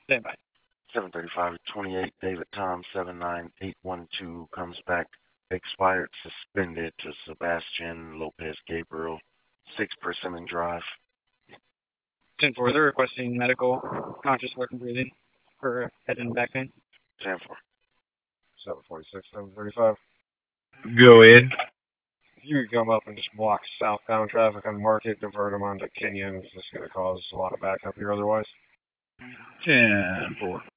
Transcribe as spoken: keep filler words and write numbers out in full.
Stand by. seven thirty-five twenty-eight, David Tom seven nine eight one two comes back, expired, suspended to Sebastian Lopez Gabriel, six Persimmon Drive. ten four, they're requesting medical, conscious work and breathing for head and back pain. ten four. seven forty-six, seven thirty-five. Go in. You could come up and just block southbound traffic on Market, divert them onto Kenyon. It's just going to cause a lot of backup here otherwise. ten four.